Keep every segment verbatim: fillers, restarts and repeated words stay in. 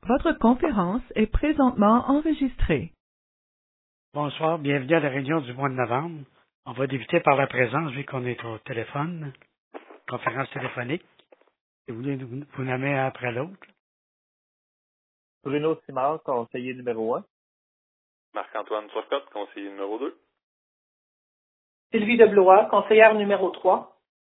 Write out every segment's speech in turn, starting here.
Votre conférence est présentement enregistrée. Bonsoir, bienvenue à la réunion du mois de novembre. On va débuter par la présence, vu qu'on est au téléphone, conférence téléphonique. Et vous voulez vous, vous nommer un après l'autre. Bruno Simard, conseiller numéro un. Marc-Antoine Turcotte, conseiller numéro deux. Sylvie de Blois, conseillère numéro trois.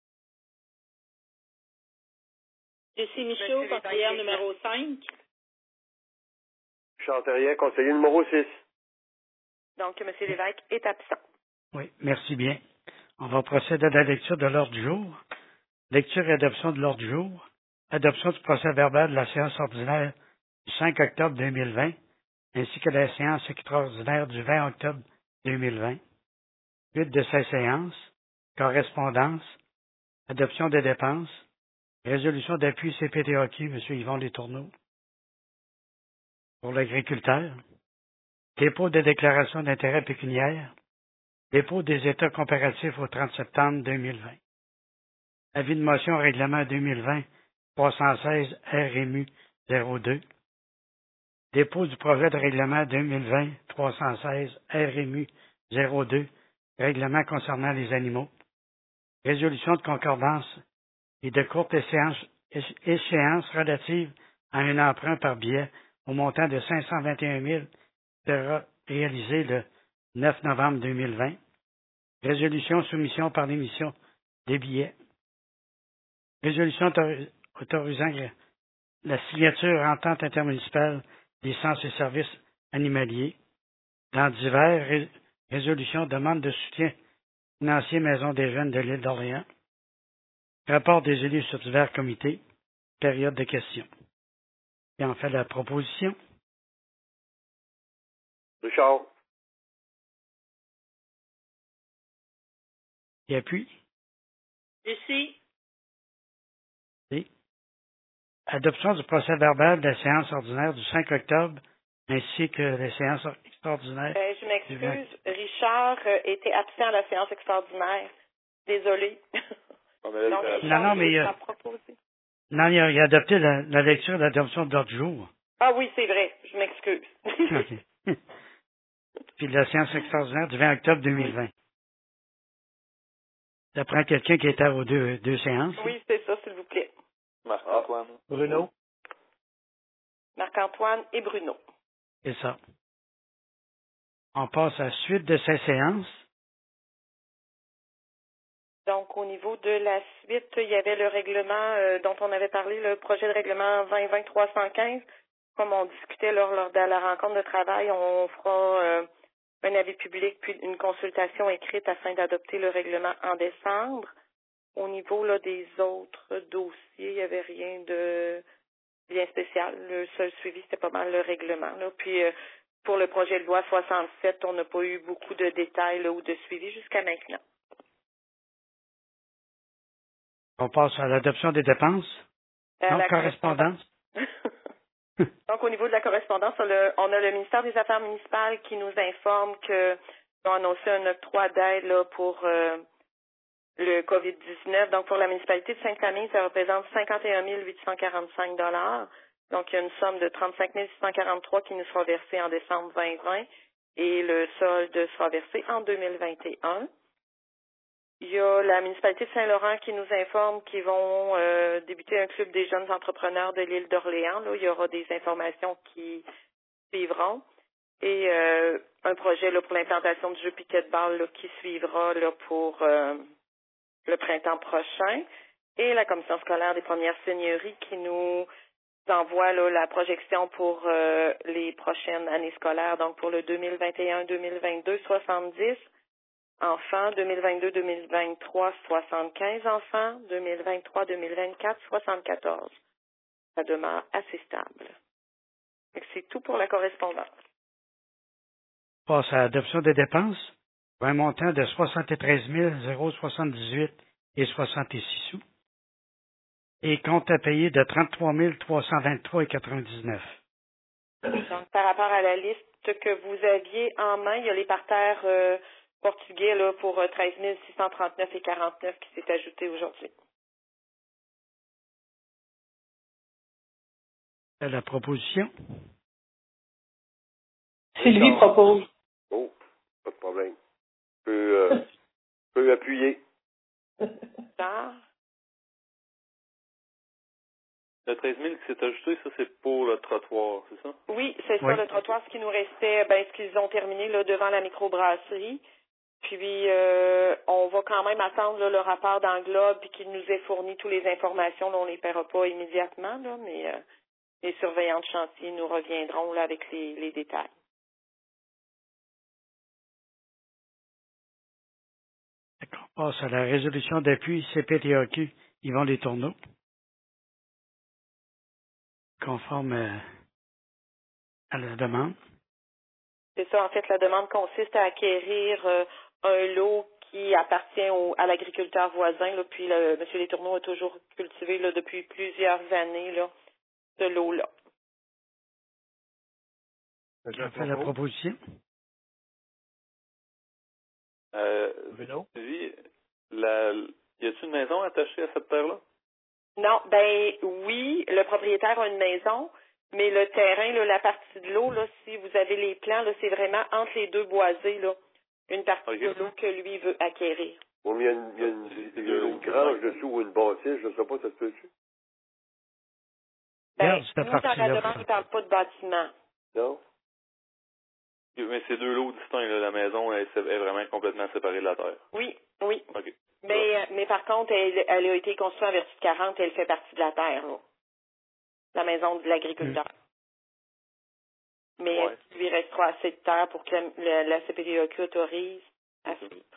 Jessie Michaud, conseillère numéro cinq. Charles Terrien, conseiller numéro six. Donc, M. Lévesque est absent. Oui, merci bien. On va procéder à la lecture de l'ordre du jour. Lecture et adoption de l'ordre du jour. Adoption du procès verbal de la séance ordinaire du cinq octobre deux mille vingt, ainsi que la séance extraordinaire du vingt octobre deux mille vingt. Suite de ces séances. Correspondance. Adoption des dépenses. Résolution d'appui C P T Hockey, M. Yvon Letourneau. Pour l'agriculteur. Dépôt de déclaration d'intérêt pécuniaire. Dépôt des états comparatifs au trente septembre deux mille vingt. Avis de motion au règlement deux mille vingt trois cent seize R M U zéro deux. Dépôt du projet de règlement deux mille vingt trois cent seize R M U zéro deux. Règlement concernant les animaux. Résolution de concordance et de courte échéance, échéance relative à un emprunt par billet au montant de cinq cent vingt et un mille sera réalisé le neuf novembre deux mille vingt. Résolution soumission par l'émission des billets. Résolution autori- autorisant la signature entente intermunicipale des sens et services animaliers. Dans divers, ré- résolution demande de soutien financier Maison des jeunes de l'île d'Orléans. Rapport des élus sur divers comités. Période de questions. Et en fait la proposition. Richard. Et appuie. Jessie. Et adoption du procès verbal de la séance ordinaire du cinq octobre, ainsi que la séance extraordinaire. Euh, je m'excuse, Richard euh, était absent à la séance extraordinaire. Désolée. On a Donc, la- Richard, Non, non, mais, il euh, a proposé. Non, il a, il a adopté la, la lecture et l'adoption de l'ordre du jour. Ah oui, c'est vrai, je m'excuse. OK. Puis la séance extraordinaire du vingt octobre deux mille vingt. Ça prend quelqu'un qui était aux deux, deux séances. Oui, c'est ça, s'il vous plaît. Marc-Antoine. Bruno. Marc-Antoine et Bruno. C'est ça. On passe à la suite de ces séances. Donc, au niveau de la suite, il y avait le règlement euh, dont on avait parlé, le projet de règlement vingt vingt trois cent quinze. Comme on discutait lors, lors de la rencontre de travail, on fera euh, un avis public puis une consultation écrite afin d'adopter le règlement en décembre. Au niveau là, des autres dossiers, il n'y avait rien de bien spécial. Le seul suivi, c'était pas mal le règlement. Là. Puis, euh, pour le projet de loi soixante-sept, on n'a pas eu beaucoup de détails là, ou de suivi jusqu'à maintenant. On passe à l'adoption des dépenses. À Non, la correspondance. Donc, au niveau de la correspondance, on a, on a le ministère des Affaires municipales qui nous informe qu'ils ont annoncé un octroi d'aide là, pour euh, le covid dix-neuf. Donc, pour la municipalité de Sainte-Famille, ça représente cinquante et un mille huit cent quarante-cinq dollars. Donc, il y a une somme de trente-cinq mille six cent quarante-trois qui nous sera versée en décembre deux mille vingt et le solde sera versé en deux mille vingt et un. Il y a la municipalité de Saint-Laurent qui nous informe qu'ils vont euh, débuter un club des jeunes entrepreneurs de l'île d'Orléans. Là, il y aura des informations qui suivront. Et euh, un projet là, pour l'implantation du jeu piquet-ball là, qui suivra là, pour euh, le printemps prochain. Et la commission scolaire des premières seigneuries qui nous envoie là, la projection pour euh, les prochaines années scolaires, donc pour le deux mille vingt et un deux mille vingt-deux, soixante-dix enfants, deux mille vingt-deux deux mille vingt-trois, soixante-quinze enfants, deux mille vingt-trois deux mille vingt-quatre, soixante-quatorze. Ça demeure assez stable. Fait que c'est tout pour la correspondance. On passe à l'adoption des dépenses pour un montant de soixante-treize mille soixante-dix-huit et soixante-six sous. Et compte à payer de trente-trois mille trois cent vingt-trois et quatre-vingt-dix-neuf. Donc, par rapport à la liste que vous aviez en main, il y a les parterres euh, portugais là, pour euh, treize mille six cent trente-neuf et quarante-neuf qui s'est ajouté aujourd'hui. fait la proposition. Sylvie propose. Oh, pas de problème. Je peux, euh, je peux appuyer. Richard? Le treize mille qui s'est ajouté, ça, c'est pour le trottoir, c'est ça? Oui, c'est Oui. ça, le trottoir, ce qui nous restait, ben, ce qu'ils ont terminé là, devant la microbrasserie. Puis, euh, on va quand même attendre là, le rapport d'Englobe puis qu'il nous ait fourni toutes les informations. Là, on ne les paiera pas immédiatement, là, mais euh, les surveillants de chantier nous reviendront là, avec les, les détails. D'accord. On passe à la résolution d'appui C P T A Q Yvon Les Tourneaux. Conforme euh, à la demande. C'est ça, en fait, la demande consiste à acquérir euh, un lot qui appartient au, à l'agriculteur voisin. Là, puis le, M. Les Tourneaux a toujours cultivé là, depuis plusieurs années là, ce lot-là. Qui a fait la proposition? Euh, Bruno? Sylvie, la, y a-t-il une maison attachée à cette terre-là? Non, ben oui, le propriétaire a une maison, mais le terrain, là, la partie de l'eau, là, si vous avez les plans, là, c'est vraiment entre les deux boisés, là, une partie Ok. de l'eau que lui veut acquérir. Bon, mais il y a une, il y a une, il y a une grange dessous ou une bâtisse, je ne sais pas, ça se peut-tu? Ben, Regarde cette nous, dans la partie-là. demande, il ne parle pas de bâtiment. Non? Mais c'est deux lots distincts, là. La maison elle, est est vraiment complètement séparée de la terre. Oui, oui. OK. Mais, euh, mais par contre, elle, elle a été construite en vertu de quarante et elle fait partie de la terre, là. La maison de l'agriculteur. Mais Ouais. il lui restera assez de terre pour que la, la, la C P T A Q autorise à Mhm. suivre.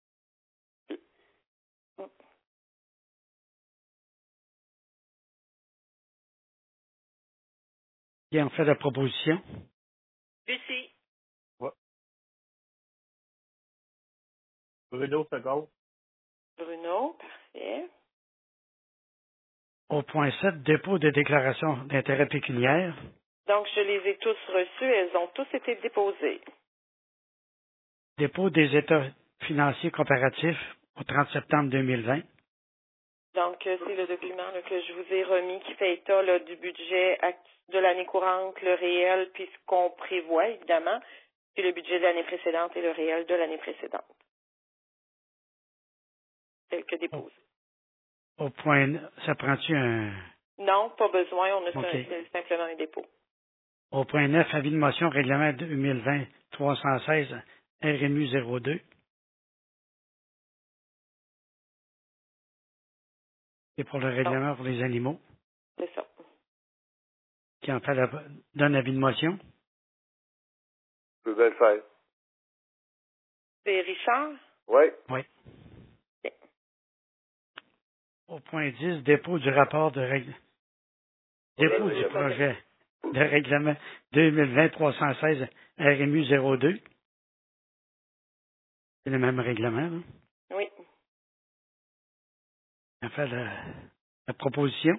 Qui en fait la proposition? Lucie. Bruno seconde. Bruno, parfait. Au point sept, dépôt de déclaration d'intérêt pécuniaire. Donc, je les ai tous reçus. Elles ont tous été déposées. Dépôt des états financiers comparatifs au trente septembre deux mille vingt. Donc, euh, c'est le document là, que je vous ai remis qui fait état là, du budget act- de l'année courante, le réel, puis ce qu'on prévoit, évidemment, puis le budget de l'année précédente et le réel de l'année précédente. Tel que déposé. Au point, neuf, ça prend-tu un... Non, pas besoin. On a OK. fait un- c'est simplement un dépôt. Au point neuf, avis de motion règlement deux mille vingt trois cent seize R M U zéro deux. C'est pour le règlement pour les animaux. C'est ça. Qui en fait la, donne avis de motion. Je peux bien le faire. C'est Richard? Oui. Oui. Ok. Au point dix, dépôt du rapport de règle. Dépôt Oui, du oui. projet de règlement deux mille vingt trois cent seize R M U zéro deux. C'est le même règlement, là. Oui. En fait la, la proposition.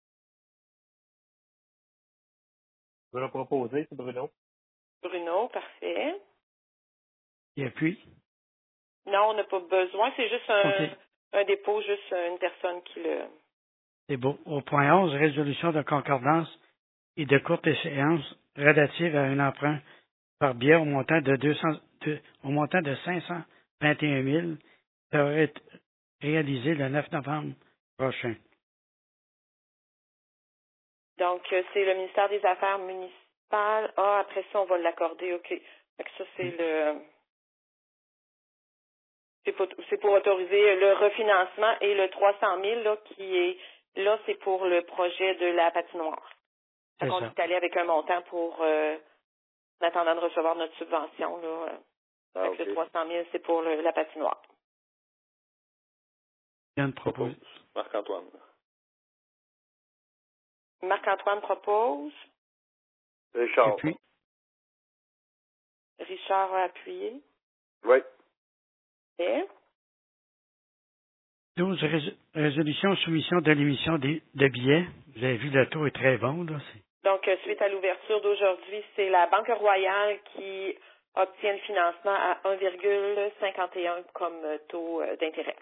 Bruno proposé, c'est Bruno. Bruno, parfait. Et puis, Non, on n'a pas besoin. C'est juste un, OK. un dépôt, juste une personne qui le... C'est beau. Au point onze, résolution de concordance et de courte échéance relative à un emprunt par biais au montant de deux cents, de- au montant de cinq cent vingt et un mille, ça aurait été réalisé le neuf novembre prochain. Donc, euh, c'est le ministère des Affaires municipales. Ah, après ça, on va l'accorder, OK. Fait que ça, c'est le... C'est pour, c'est pour autoriser le refinancement et le trois cent mille, là, qui est... Là, c'est pour le projet de la patinoire. C'est Fait qu'on ça. est allé avec un montant pour... Euh, en attendant de recevoir notre subvention, là. euh, Ah, Fait que OK. le trois cent mille, c'est pour le- la patinoire. Il y a une proposition. Propose. Marc-Antoine. Marc-Antoine propose. Et Richard. puis, Richard a appuyé. Oui. Et douze, rés- résolution soumission de l'émission des- de billets. Vous avez vu, le taux est très bon, là. C'est- donc, euh, suite à l'ouverture d'aujourd'hui, c'est la Banque Royale qui obtient le financement à un virgule cinquante et un comme euh, taux euh, d'intérêt.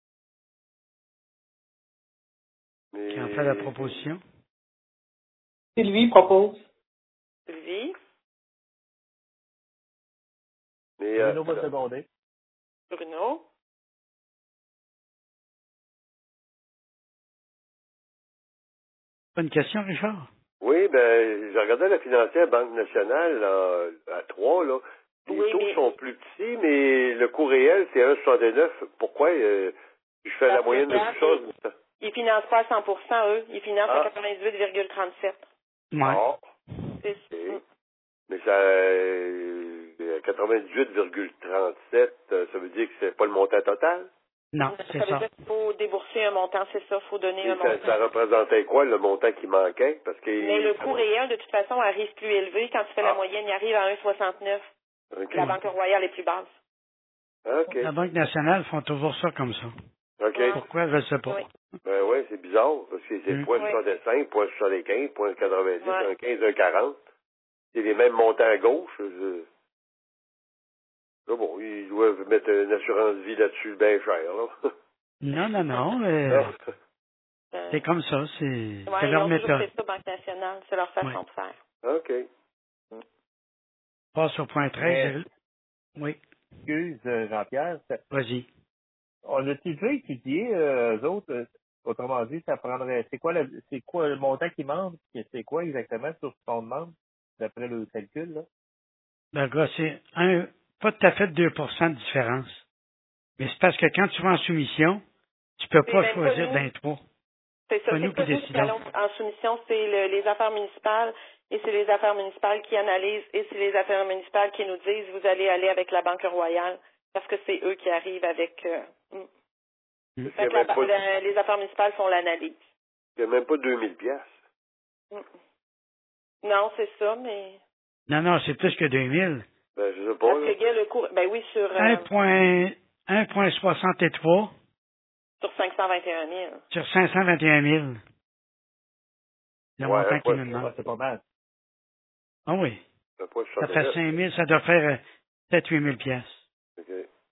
Mais... Qui en fait la proposition. Sylvie propose. Sylvie. Mais, euh, Bruno va seconder. Bruno. Pas une question, Richard? oui, ben, je regardais la financière Banque nationale là, à trois, là. Les Oui, taux mais- sont plus petits, mais le coût réel, c'est un virgule soixante-neuf. Pourquoi? Euh, je fais la Parce que moyenne de regarde, tout ça. Ils financent pas à cent pour cent, eux. Ils financent Ah. à quatre-vingt-dix-huit virgule trente-sept. Ouais. Ah, C'est ok. Mais ça, euh, quatre-vingt-dix-huit virgule trente-sept, euh, ça veut dire que c'est pas le montant total? Non, Ça c'est veut ça. dire qu'il faut débourser un montant, c'est ça. Il faut donner Et un ça, montant. ça représentait quoi, le montant qui manquait? Parce que Mais le coût réel, de toute façon, arrive plus élevé. Quand tu fais Ah. la moyenne, il arrive à un virgule soixante-neuf. Ok. La Banque Royale est plus basse. OK. La Banque nationale font toujours ça comme ça. OK. Ouais. Pourquoi, je ne sais pas. Oui. Ben oui, c'est bizarre, parce que c'est Mm. point Oui. soixante-cinq, point soixante-quinze, point quatre-vingt-dix, Ouais. un quinze, un quarante. C'est les mêmes montants à gauche. Je... Là, bon, ils doivent mettre une assurance vie là-dessus bien cher, là. Non, non, non. euh, Non. Euh, c'est comme ça. C'est ouais, c'est ils leur ont toujours méthode. fait ça, Banque nationale. C'est leur façon Ouais. de faire. OK. Passe au point treize. Mais- Oui, Excuse, euh, Jean-Pierre. ça- vas-y. On a-tu déjà étudié, euh, eux autres, euh, autrement dit, ça prendrait, c'est quoi le, c'est quoi le montant qui manque? C'est quoi exactement sur ce qu'on demande, d'après le calcul, là? Ben, gars, c'est un, pas tout à fait deux pour cent de différence. Mais c'est parce que quand tu vas en soumission, tu peux C'est pas même pas choisir nous. d'un trois. C'est ça, Pas c'est nous pas qui nous qui décidons. allons en soumission, c'est le- les affaires municipales et c'est les affaires municipales qui analysent et c'est les affaires municipales qui nous disent vous allez aller avec la Banque Royale parce que c'est eux qui arrivent avec. Euh, mm. Mm. Parce qu'il Fait n'y que a, la- même pas- la- les affaires municipales font l'analyse. il y a même pas deux mille piastres. Mm. Non, c'est ça, mais Non, non, c'est plus que deux mille. Ben, je sais pas, parce là. que gars, le cours, ben oui, sur euh, un virgule soixante-trois sur cinq cent vingt et un mille. sur cinq cent vingt et un mille. Le Ouais, montant un qu'ils point- nous Ouais, demandent. c'est pas mal. Ah oui. un point Ça fait soixante-neuf. cinq mille, ça doit faire euh, sept huit mille piastres. OK.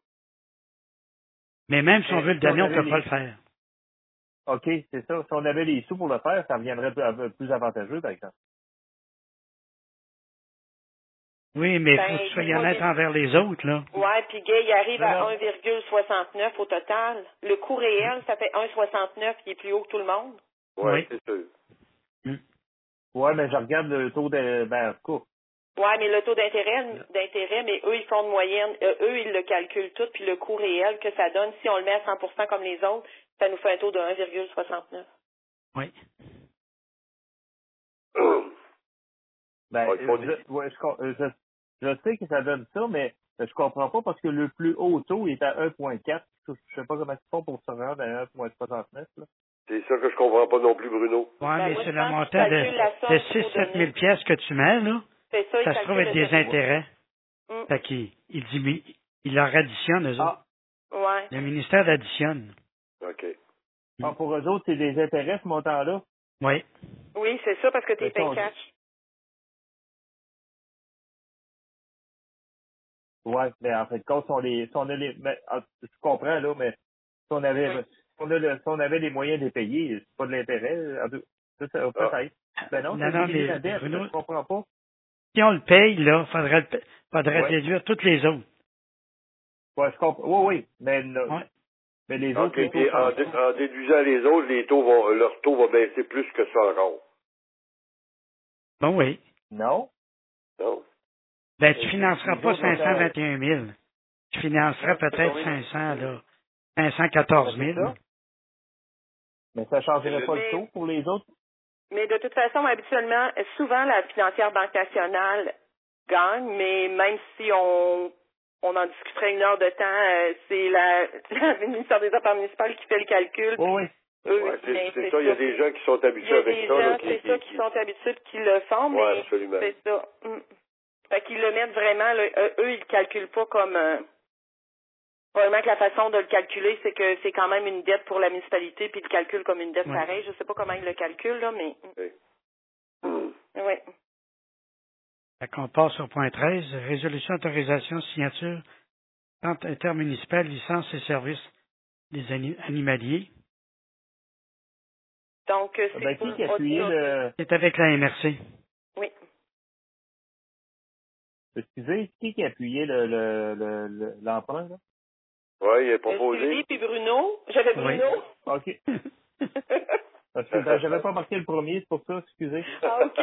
Mais même si on Mais veut le si on donner, on avait peut les- pas le faire. OK, c'est ça. Si on avait les sous pour le faire, ça reviendrait plus, plus avantageux, par exemple. Oui, mais il Ben, faut que tu sois il faut honnête des- envers les autres, là. Ouais, puis gars, il arrive Non, à non. un virgule soixante-neuf au total. Le coût réel, ça fait un virgule soixante-neuf, qui est plus haut que tout le monde. Ouais, Oui. c'est sûr. Ouais, mais je regarde le taux de, ben, en tout cas, Ouais, mais le taux d'intérêt, d'intérêt, mais eux, ils font de moyenne, euh, eux, ils le calculent tout, puis le coût réel que ça donne, si on le met à cent pour cent comme les autres, ça nous fait un taux de un virgule soixante-neuf. Oui. ben, Ouais, ils font euh, je, ouais, je, com- euh, je, je sais que ça donne ça, mais euh, je comprends pas parce que le plus haut taux est à un virgule quatre. Je je sais pas comment ils font pour se rendre à un virgule soixante-neuf, là. C'est ça que je comprends pas non plus, Bruno. Ouais, Ben, mais moi, c'est je le pense qu'ils montant de, calculent la somme de qu'il six faut sept donner. mille piastres que tu mets, là. C'est ça, ils Ça se trouve être calculent des le- intérêts. Mm. Fait qu'ils ils diminuent, ils leur additionnent, eux autres. Ah, Ouais. Le ministère additionne. OK. ah, pour eux autres, c'est des intérêts, ce montant-là. Oui. Oui, c'est ça, parce que t'es Mais payé ça, cash. Ouais, mais en fait, quand on les, si on a les, mais, ah, je comprends, là, mais si on avait, Oui. si on, a le, si on avait les moyens de les payer, c'est pas de l'intérêt, en tout- ça, ça, peut-être. Ben non, Non, c'est non, diminue mais la dette, Bruno- je comprends pas. Si on le paye, là, faudrait, le pa- faudrait Ouais. déduire toutes les autres. Ouais, je comprends. Oui, oui, mais, le- Ouais. mais les OK. autres, les taux Et en, sont dé- en déduisant les autres, les taux vont, leur taux va baisser plus que ça encore. Bon, oui. non. Non? Ben, tu Euh, financeras les pas autres cinq cent vingt vont et un mille. Tu financeras peut-être Oui. cinq cents, là. cinq cent quatorze Ben, c'est mille. ça. Mais ça changerait pas Mais- le taux pour les autres. Mais de toute façon, habituellement, souvent, la financière Banque nationale gagne, mais même si on, on en discuterait une heure de temps, euh, c'est la, le ministère des Affaires municipales qui fait le calcul. Oui, oui. Eux, Ouais, c'est mais c'est ça. Il y a des gens qui sont Il y habitués a avec des ça. là, gens, qui, c'est qui, ça, qui qui- sont habitués qui le font, Ouais, mais absolument. c'est ça. Mm. Fait qu'ils le mettent vraiment, là, eux, eux, ils le calculent pas comme... Euh, probablement que la façon de le calculer, c'est que c'est quand même une dette pour la municipalité, puis ils le calculent comme une dette Ouais. pareille. Je sais pas comment ils le calculent, là, mais... Oui. Oui. Fait qu'on passe au point treize. Résolution, autorisation, signature, entente intermunicipale, licence et services des ani- animaliers. Donc, euh, Ah, c'est ben, pour qui qui a appuyé le... C'est avec la M R C. Oui. Excusez, qui qui a appuyé le, le, le, le- l'emprunt, là? Oui, il a Euh, proposé. Sylvie puis Bruno. J'avais Oui. Bruno. OK. Parce que ben, j'avais pas marqué le premier, c'est pour ça, excusez. Ah, OK.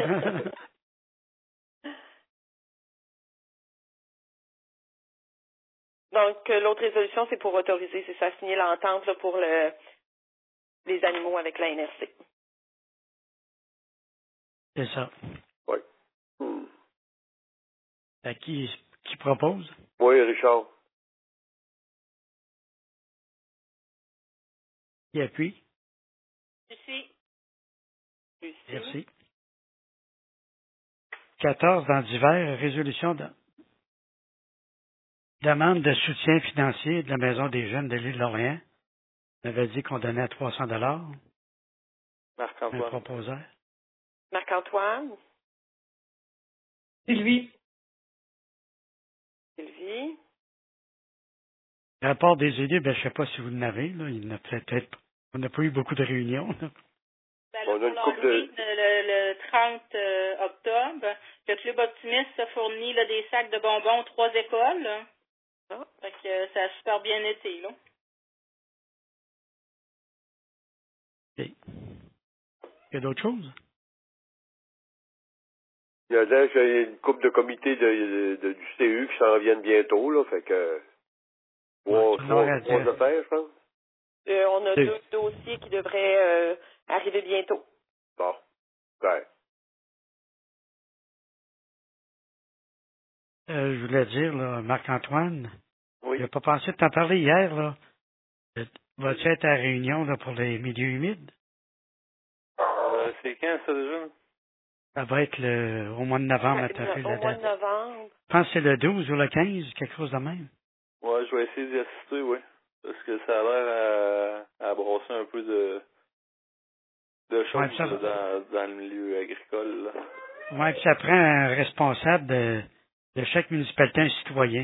Donc, euh, l'autre résolution, c'est pour autoriser, c'est ça, signer l'entente là, pour le, les animaux avec la N R C. C'est ça. Oui. Hmm. À qui, qui propose? Oui, Richard. Qui appuie? Lucie. Lucie. Merci. quatorze dans divers, résolution de demande de soutien financier de la Maison des jeunes de l'île d'Orléans. On avait dit qu'on donnait trois cents dollars. Un Marc-Antoine. proposeur. Marc-Antoine. Sylvie. Sylvie. Rapport des élus, ben, je ne sais pas si vous en avez, là. Il n'a peut-être, on n'a pas eu beaucoup de réunions, là. Ben, On a là, une pour couple de- l'Halloween, le, le trente euh, octobre, le Club Optimiste a fourni là, des sacs de bonbons aux trois écoles. Là. Ah. Fait que euh, ça a super bien été. Là. OK. Il y a d'autres choses? Il y a l'air qu'il y a une couple de comités de, de- de- du C U qui s'en viennent bientôt, là. Fait que. Trois, Ouais, tu trois, l'aurais trois dit. affaires, je pense. Euh, on a Deux. deux dossiers qui devraient euh, arriver bientôt. Bon. Ben. Euh, je voulais dire, là, Marc-Antoine, Oui. il n'a pas pensé de t'en parler hier, là. Euh, Vas-tu être à la réunion, là, pour les milieux humides? Euh, c'est quand ça déjà? Ça va être le, au mois de novembre, Ouais, à ta au mois de novembre. Je pense que c'est le douze ou le quinze, quelque chose de même. Ouais, je vais essayer d'y assister, oui. Parce que ça a l'air à, à brasser un peu de, de choses Ouais, ça va. là, dans, dans le milieu agricole. Là. Ouais, puis ça prend un responsable de, de chaque municipalité, un citoyen.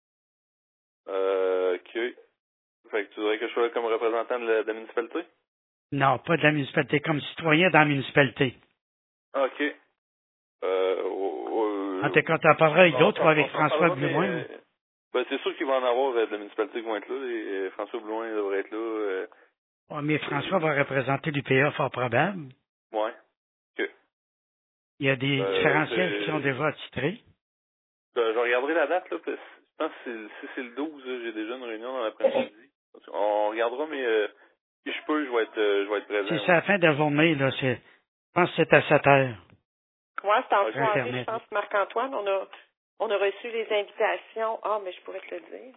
Euh, OK. Fait que tu voudrais que je sois là comme représentant de la, de la municipalité? Non, pas de la municipalité, comme citoyen dans la municipalité. OK. Euh, oh, oh, En tout cas, t'en parleras avec on- d'autres ou on- avec on s'en François parlera, Blouin. mais, euh, ben, c'est sûr qu'il va en avoir euh, de la municipalité qui vont être là. Et, euh, François Blouin devrait être là. Euh, Ouais, mais François va représenter l'U P A fort probable. ouais. OK. Il y a des Euh, différentiels c'est- qui sont déjà attitrés. Ben, je regarderai la date, là, parce que je pense que c'est- si c'est le douze, là, j'ai déjà une réunion dans l'après-midi. On regardera, mais euh, si je peux, je vais être, euh, je vais être présent. Si ouais. c'est à la fin de la journée, là, c'est, je pense que c'est à sept heures. Ouais, c'est en Ok. soirée, je Internet. pense, Marc-Antoine. On a, on a reçu les invitations. Ah, mais je pourrais te le dire.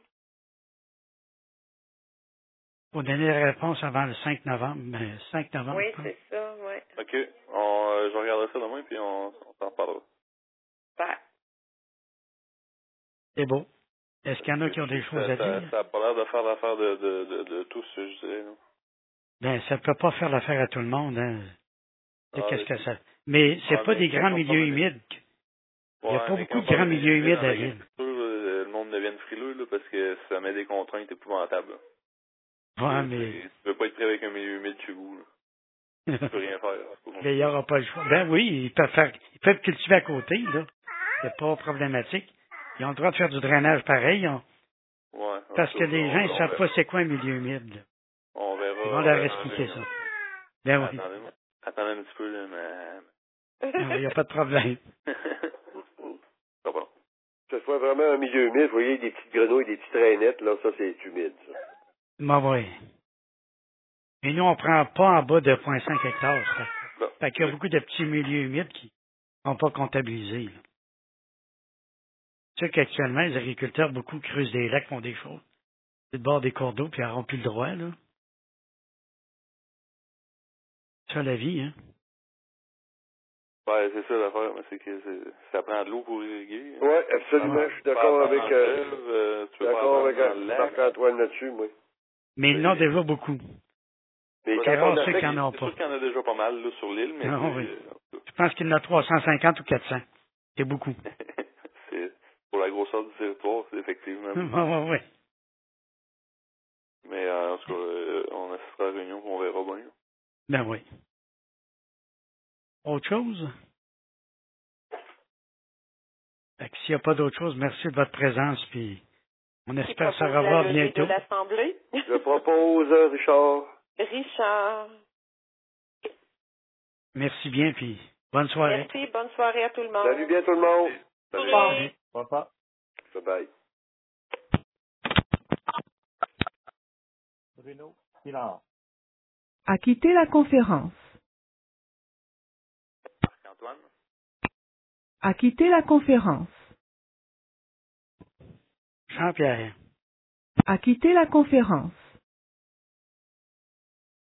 Pour donner la réponse avant le cinq novembre. Ben, cinq novembre. Oui, je pense. c'est ça, oui. OK. On, euh, je regarderai ça demain, puis on, on s'en reparlera. Ben, C'est beau. Est-ce qu'il y en a qui ont des choses ça, à ça, dire? ça a pas l'air de faire l'affaire de, de, de, de tous, je dirais. là. Ben, ça peut pas faire l'affaire à tout le monde, hein. Tu sais, Ah, qu'est-ce mais- que ça... Mais c'est Ah, pas mais des quand grands on milieux parle de- humides. Il y a Ouais, pas mais beaucoup quand de on parle grands milieux milieux humides dans à l'île. l'agriculture, euh, le monde devient frileux, là, parce que ça met des contraintes épouvantables. là. Ouais, Tu- mais... Tu peux pas être pris avec un milieu humide chez vous. Là. Tu peux rien faire. là. C'est pas Mais compliqué. il n'y aura pas le choix. Ben oui, ils peuvent faire, ils peuvent cultiver à côté, là. C'est pas problématique. Ils ont le droit de faire du drainage pareil, ils ont- Ouais, parce ça, que les on- gens, ils on savent verra. pas c'est quoi un milieu humide, là. On verra. Ils vont on leur verra. expliquer ça. Ben oui. Attendez, attendez un petit peu, là, mais... Il n'y a pas de problème. Ça va. Que ce soit vraiment un milieu humide, vous voyez, des petites grenouilles, des petites rainettes, là, ça, c'est humide, ça. Ben oui. Et nous, on prend pas en bas de zéro virgule cinq hectares. Ça. Bon. Fait qu'il y a beaucoup de petits milieux humides qui ne sont pas comptabilisés, là. Tu sais qu'actuellement, les agriculteurs, beaucoup creusent des lacs, font des choses. C'est le bord des cours d'eau, puis ils n'auront plus le droit, là. C'est ça, la vie, hein. Ouais, c'est ça l'affaire, mais c'est que c'est- ça prend de l'eau pour irriguer. Oui, absolument, je suis d'accord avec, euh, euh, tu peux pas d'accord avoir avec dans le lac. Marc-Antoine là-dessus, moi. Mais il y en a déjà beaucoup. Mais Ouais, quand C'est rare on a ceux fait, qui en ont C'est pas. sûr qu'il y en a déjà pas mal là, sur l'île, mais Ah, c'est, oui. euh, Je pense qu'il y en a trois cent cinquante ou quatre cents. C'est beaucoup. c'est pour la grosseur du territoire, c'est effectivement. Oui, oui, oui. Mais euh, en tout cas, euh, on assistera à la réunion, on verra bien. Ben oui. Autre chose? Fait que s'il n'y a pas d'autre chose, merci de votre présence, puis on espère se revoir bientôt. De l'Assemblée. Je propose, Richard. Richard. Merci bien, puis bonne soirée. Merci, bonne soirée à tout le monde. Salut bien tout le monde. Salut. Salut. Papa. Bye bye. Bruno, silence. A quitté la conférence. Antoine? A quitté la conférence. Jean-Pierre. A quitté la conférence.